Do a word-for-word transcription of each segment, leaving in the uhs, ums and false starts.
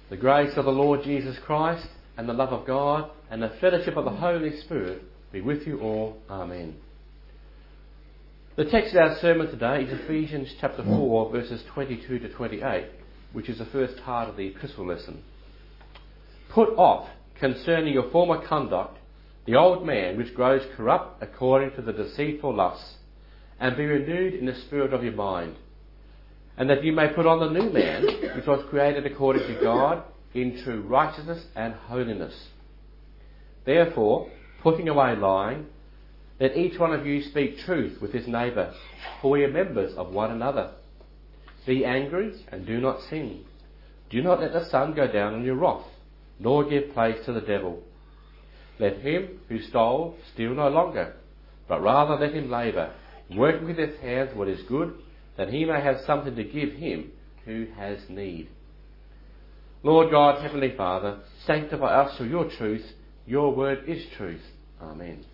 The grace of the Lord Jesus Christ and the love of God and the fellowship of the Holy Spirit be with you all. Amen. The text of our sermon today is Ephesians chapter four, verses twenty-two to twenty-eight, which is the first part of the epistle lesson. Put off, concerning your former conduct, the old man which grows corrupt according to the deceitful lusts, and be renewed in the spirit of your mind, and that you may put on the new man, which was created according to God, in true righteousness and holiness. Therefore, putting away lying, let each one of you speak truth with his neighbour, for we are members of one another. Be angry and do not sin. Do not let the sun go down on your wrath, nor give place to the devil. Let him who stole steal no longer, but rather let him labour, working with his hands what is good, that he may have something to give him who has need. Lord God, Heavenly Father, sanctify us through your truth. Your word is truth. Amen.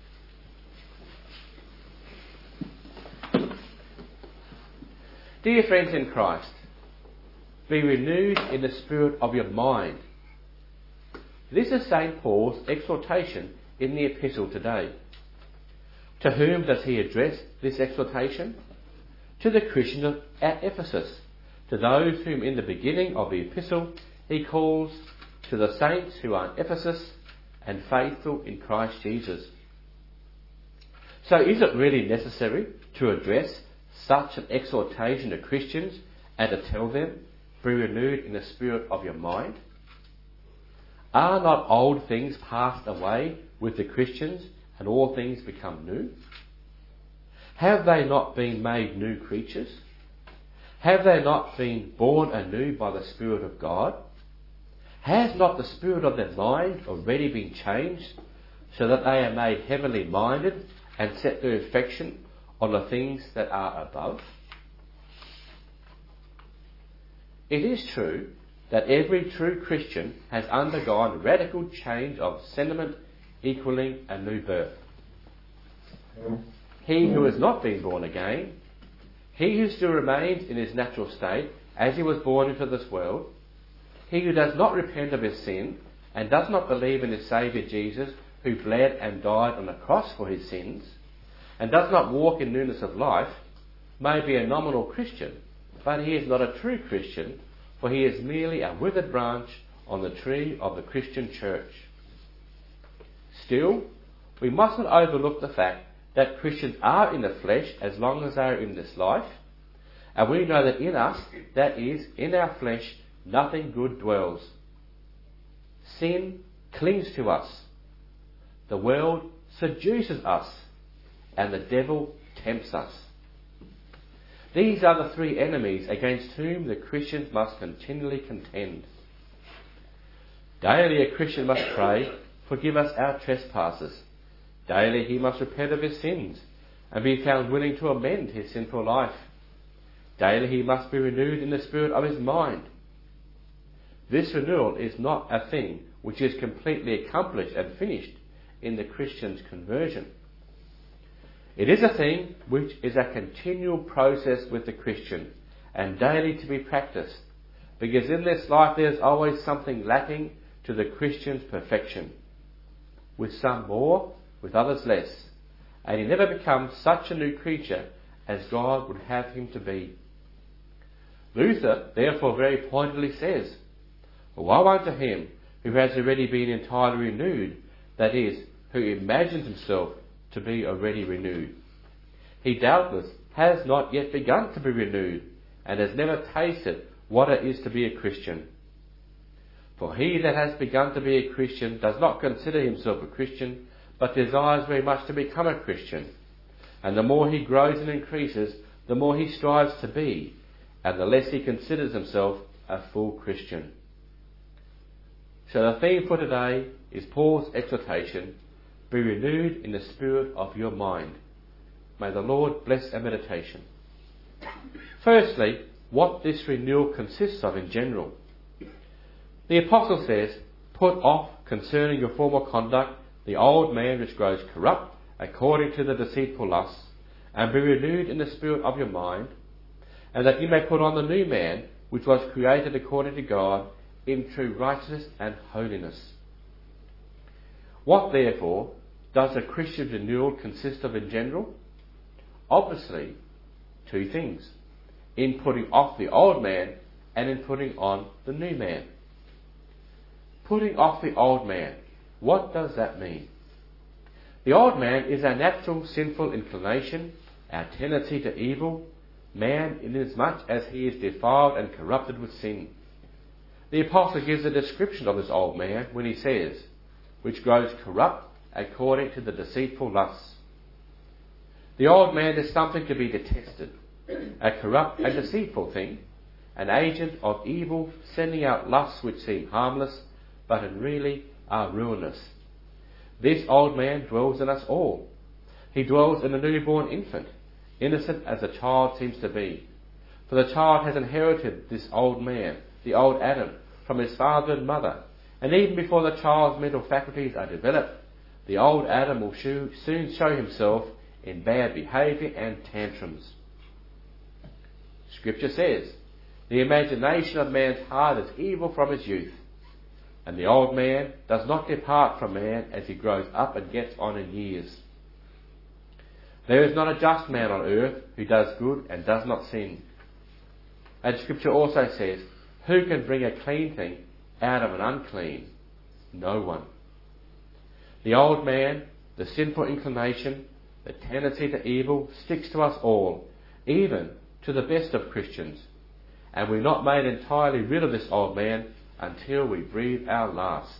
Dear friends in Christ, be renewed in the spirit of your mind. This is Saint Paul's exhortation in the epistle today. To whom does he address this exhortation? To the Christians at Ephesus, to those whom in the beginning of the epistle he calls to the saints who are in Ephesus and faithful in Christ Jesus. So is it really necessary to address such an exhortation to Christians and to tell them, be renewed in the spirit of your mind? Are not old things passed away with the Christians and all things become new? Have they not been made new creatures? Have they not been born anew by the Spirit of God? Has not the spirit of their mind already been changed, so that they are made heavenly minded and set their affection on the things that are above? It is true that every true Christian has undergone radical change of sentiment equaling a new birth. He who has not been born again, he who still remains in his natural state as he was born into this world, he who does not repent of his sin and does not believe in his Saviour Jesus, who bled and died on the cross for his sins, and does not walk in newness of life, may be a nominal Christian, but he is not a true Christian, for he is merely a withered branch on the tree of the Christian church. Still, we mustn't overlook the fact that Christians are in the flesh as long as they are in this life, and we know that in us, that is, in our flesh, nothing good dwells. Sin clings to us, the world seduces us, and the devil tempts us. These are the three enemies against whom the Christians must continually contend. Daily a Christian must pray, forgive us our trespasses. Daily he must repent of his sins and be found willing to amend his sinful life. Daily he must be renewed in the spirit of his mind. This renewal is not a thing which is completely accomplished and finished in the Christian's conversion. It is a thing which is a continual process with the Christian and daily to be practiced, because in this life there is always something lacking to the Christian's perfection, with some more, with others less, and he never becomes such a new creature as God would have him to be. Luther therefore very pointedly says, "Woe unto him who has already been entirely renewed, that is, who imagines himself to be already renewed. He doubtless has not yet begun to be renewed, and has never tasted what it is to be a Christian. For he that has begun to be a Christian does not consider himself a Christian, but desires very much to become a Christian. And the more he grows and increases, the more he strives to be, and the less he considers himself a full Christian." So the theme for today is Paul's exhortation, be renewed in the spirit of your mind. May the Lord bless our meditation. Firstly, what this renewal consists of in general. The Apostle says, put off concerning your former conduct the old man which grows corrupt according to the deceitful lusts, and be renewed in the spirit of your mind, and that you may put on the new man which was created according to God in true righteousness and holiness. What, therefore, does a Christian renewal consist of in general? Obviously, two things: in putting off the old man and in putting on the new man. Putting off the old man. What does that mean? The old man is our natural sinful inclination, our tendency to evil, man inasmuch as he is defiled and corrupted with sin. The Apostle gives a description of this old man when he says, which grows corrupt according to the deceitful lusts. The old man is something to be detested, a corrupt and deceitful thing, an agent of evil sending out lusts which seem harmless, but in really are ruinous. This old man dwells in us all. He dwells in a newborn infant, innocent as a child seems to be. For the child has inherited this old man, the old Adam, from his father and mother, and even before the child's mental faculties are developed, the old Adam will soon show himself in bad behaviour and tantrums. Scripture says, the imagination of man's heart is evil from his youth, and the old man does not depart from man as he grows up and gets on in years. There is not a just man on earth who does good and does not sin. And Scripture also says, who can bring a clean thing out of an unclean? No one. The old man, the sinful inclination, the tendency to evil sticks to us all, even to the best of Christians, and we're not made entirely rid of this old man until we breathe our last.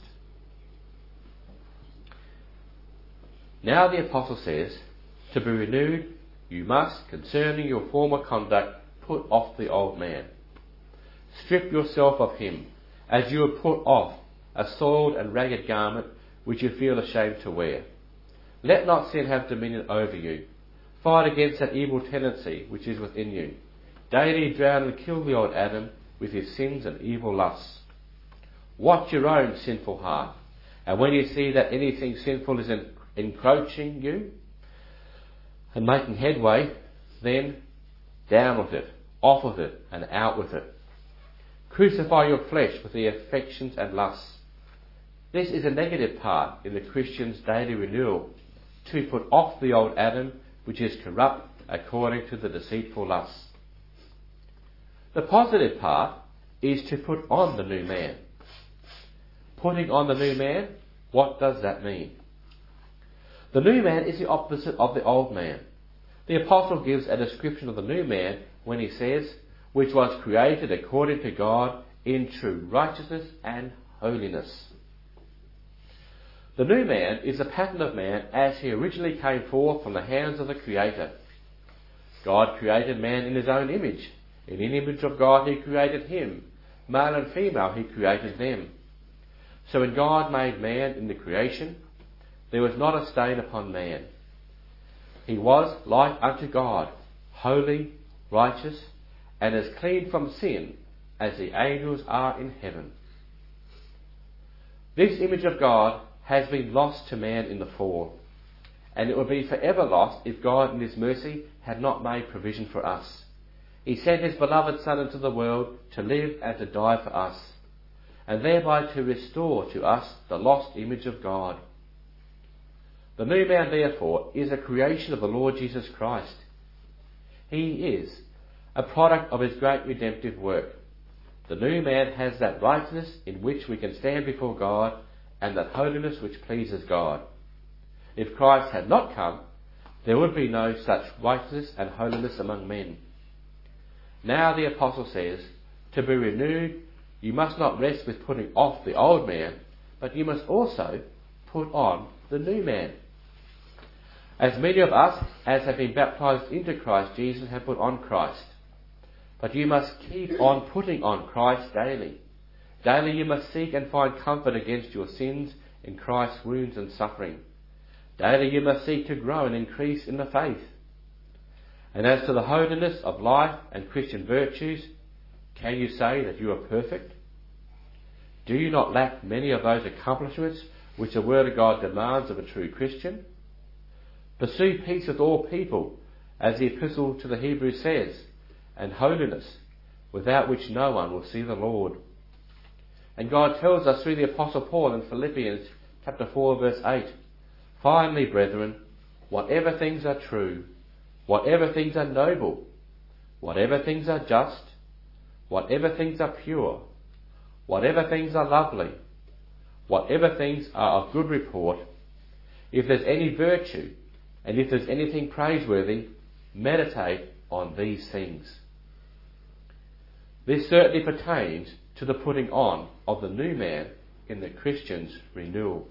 Now the Apostle says, to be renewed, you must, concerning your former conduct, put off the old man. Strip yourself of him, as you have put off a soiled and ragged garment which you feel ashamed to wear. Let not sin have dominion over you. Fight against that evil tendency which is within you. Daily drown and kill the old Adam with his sins and evil lusts. Watch your own sinful heart, and when you see that anything sinful is en- encroaching you and making headway, then down with it, off with it, and out with it. Crucify your flesh with the affections and lusts. This is a negative part in the Christian's daily renewal, to put off the old Adam, which is corrupt according to the deceitful lusts. The positive part is to put on the new man. Putting on the new man, what does that mean? The new man is the opposite of the old man. The Apostle gives a description of the new man when he says, which was created according to God in true righteousness and holiness. The new man is the pattern of man as he originally came forth from the hands of the Creator. God created man in his own image. In the image of God he created him. Male and female he created them. So when God made man in the creation, there was not a stain upon man. He was like unto God, holy, righteous, and as clean from sin as the angels are in heaven. This image of God has been lost to man in the fall, and it would be forever lost if God in his mercy had not made provision for us. He sent his beloved Son into the world to live and to die for us, and thereby to restore to us the lost image of God. The new man, therefore, is a creation of the Lord Jesus Christ. He is a product of his great redemptive work. The new man has that righteousness in which we can stand before God, and that holiness which pleases God. If Christ had not come, there would be no such righteousness and holiness among men. Now the Apostle says, to be renewed, you must not rest with putting off the old man, but you must also put on the new man. As many of us as have been baptized into Christ Jesus have put on Christ. But you must keep on putting on Christ daily. Daily you must seek and find comfort against your sins in Christ's wounds and suffering. Daily you must seek to grow and increase in the faith. And as to the holiness of life and Christian virtues, can you say that you are perfect? Do you not lack many of those accomplishments which the Word of God demands of a true Christian? Pursue peace with all people, as the Epistle to the Hebrews says, and holiness, without which no one will see the Lord. And God tells us through the Apostle Paul in Philippians chapter four verse eight, "Finally, brethren, whatever things are true, whatever things are noble, whatever things are just, whatever things are pure, whatever things are lovely, whatever things are of good report, if there's any virtue, and if there's anything praiseworthy, meditate on these things." This certainly pertains to the putting on of the new man in the Christian's renewal.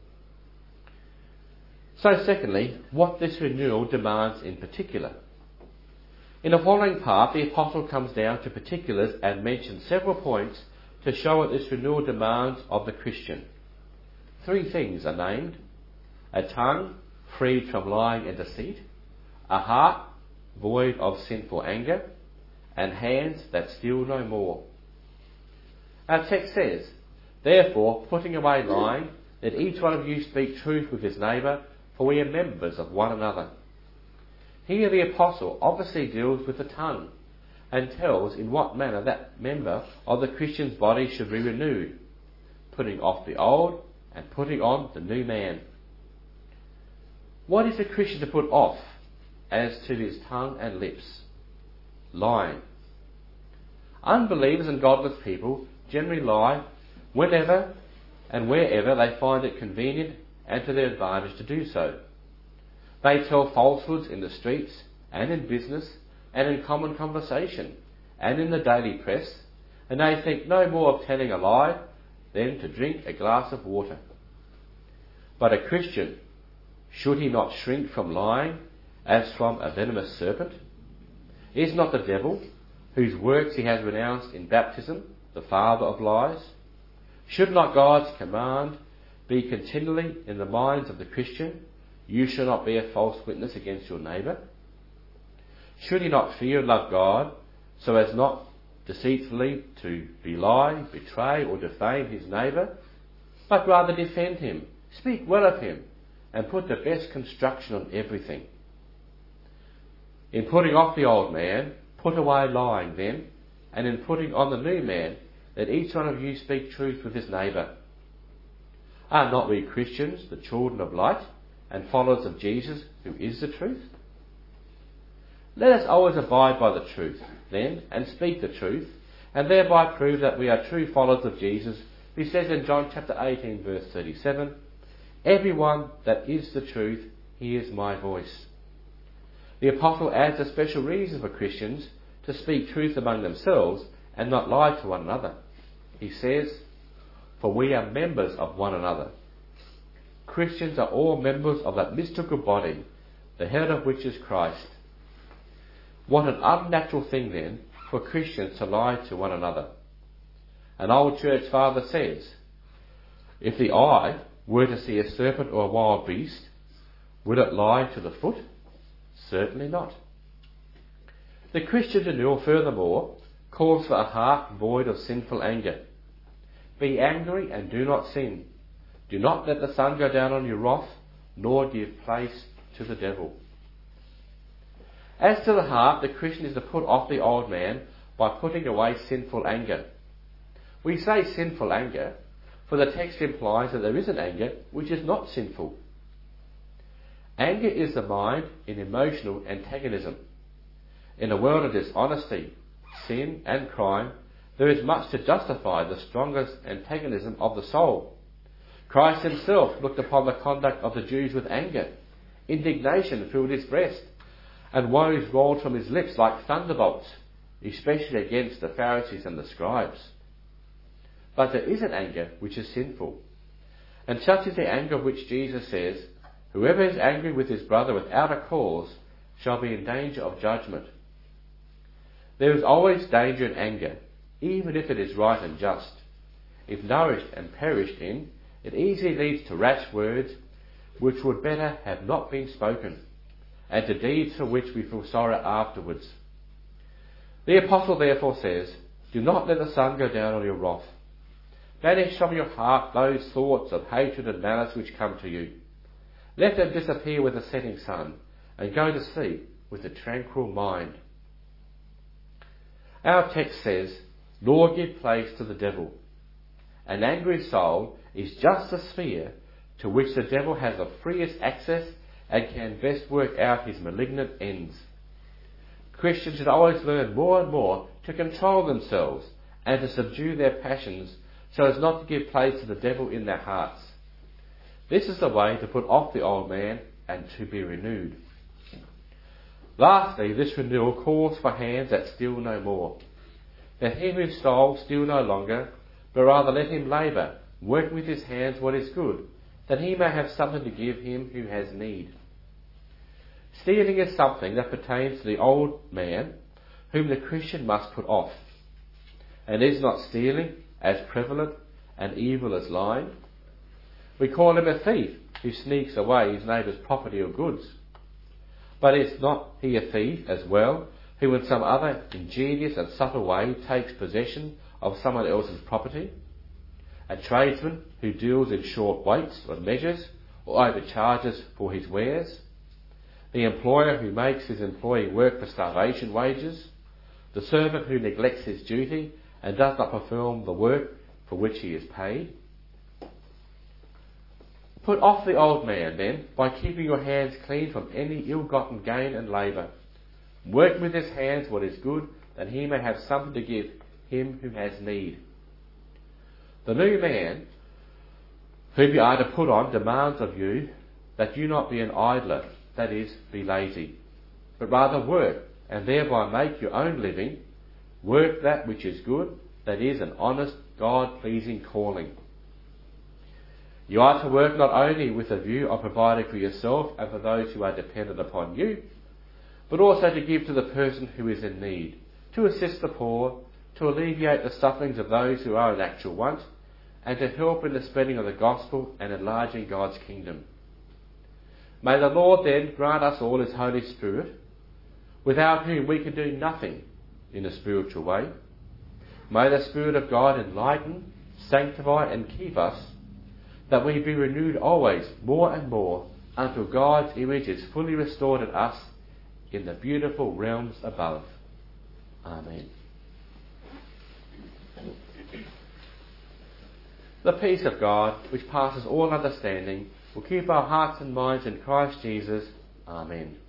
So secondly, what this renewal demands in particular. In the following part, the Apostle comes down to particulars and mentions several points to show what this renewal demands of the Christian. Three things are named: a tongue freed from lying and deceit, a heart void of sinful anger, and hands that steal no more. Our text says, "Therefore, putting away lying, let each one of you speak truth with his neighbour, for we are members of one another." Here the Apostle obviously deals with the tongue and tells in what manner that member of the Christian's body should be renewed, putting off the old and putting on the new man. What is the Christian to put off as to his tongue and lips? Lying. Unbelievers and godless people generally lie whenever and wherever they find it convenient and to their advantage to do so. They tell falsehoods in the streets and in business and in common conversation and in the daily press, and they think no more of telling a lie than to drink a glass of water. But a Christian, should he not shrink from lying as from a venomous serpent? Is not the devil, whose works he has renounced in baptism, the father of lies? Should not God's command be continually in the minds of the Christian, "You shall not bear false witness against your neighbour"? Should he not fear and love God, so as not deceitfully to belie, betray or defame his neighbour, but rather defend him, speak well of him, and put the best construction on everything? In putting off the old man, put away lying then, and in putting on the new man, let each one of you speak truth with his neighbour. Are not we Christians the children of light, and followers of Jesus, who is the truth? Let us always abide by the truth, then, and speak the truth, and thereby prove that we are true followers of Jesus, who says in John chapter eighteen, verse thirty-seven, "Everyone that is the truth hears my voice." The Apostle adds a special reason for Christians to speak truth among themselves and not lie to one another. He says, "For we are members of one another." Christians are all members of that mystical body, the head of which is Christ. What an unnatural thing then for Christians to lie to one another. An old church father says, "If the eye were to see a serpent or a wild beast, would it lie to the foot? Certainly not." The Christian renewal, furthermore, calls for a heart void of sinful anger. Be angry and do not sin. Do not let the sun go down on your wrath, nor give place to the devil. As to the heart, the Christian is to put off the old man by putting away sinful anger. We say sinful anger, for the text implies that there is an anger which is not sinful. Anger is the mind in emotional antagonism. In a world of dishonesty, sin and crime, there is much to justify the strongest antagonism of the soul. Christ himself looked upon the conduct of the Jews with anger. Indignation filled his breast, and woes rolled from his lips like thunderbolts, especially against the Pharisees and the scribes. But there is an anger which is sinful, and such is the anger of which Jesus says, "Whoever is angry with his brother without a cause shall be in danger of judgment." There is always danger in anger, even if it is right and just. If nourished and perished in, it easily leads to rash words which would better have not been spoken, and to deeds for which we feel sorrow afterwards. The Apostle therefore says, "Do not let the sun go down on your wrath. Banish from your heart those thoughts of hatred and malice which come to you. Let them disappear with the setting sun, and go to sleep with a tranquil mind." Our text says, "Nor give place to the devil." An angry soul is just a sphere to which the devil has the freest access and can best work out his malignant ends. Christians should always learn more and more to control themselves and to subdue their passions so as not to give place to the devil in their hearts. This is the way to put off the old man and to be renewed. Lastly, this renewal calls for hands that steal no more. Let him who stole steal no longer, but rather let him labour, working with his hands what is good, that he may have something to give him who has need. Stealing is something that pertains to the old man, whom the Christian must put off. And is not stealing as prevalent and evil as lying? We call him a thief who sneaks away his neighbour's property or goods. But is not he a thief as well, who in some other ingenious and subtle way takes possession of someone else's property? A tradesman who deals in short weights or measures, or overcharges for his wares? The employer who makes his employee work for starvation wages? The servant who neglects his duty and does not perform the work for which he is paid? Put off the old man, then, by keeping your hands clean from any ill-gotten gain and labour. Work with his hands what is good, that he may have something to give him who has need. The new man, whom you are to put on, demands of you that you not be an idler, that is, be lazy, but rather work, and thereby make your own living. Work that which is good, that is, an honest, God-pleasing calling. You are to work not only with a view of providing for yourself and for those who are dependent upon you, but also to give to the person who is in need, to assist the poor, to alleviate the sufferings of those who are in actual want, and to help in the spreading of the gospel and enlarging God's kingdom. May the Lord then grant us all his Holy Spirit, without whom we can do nothing in a spiritual way. May the Spirit of God enlighten, sanctify and keep us, that we be renewed always more and more until God's image is fully restored in us in the beautiful realms above. Amen. The peace of God, which passes all understanding, will keep our hearts and minds in Christ Jesus. Amen.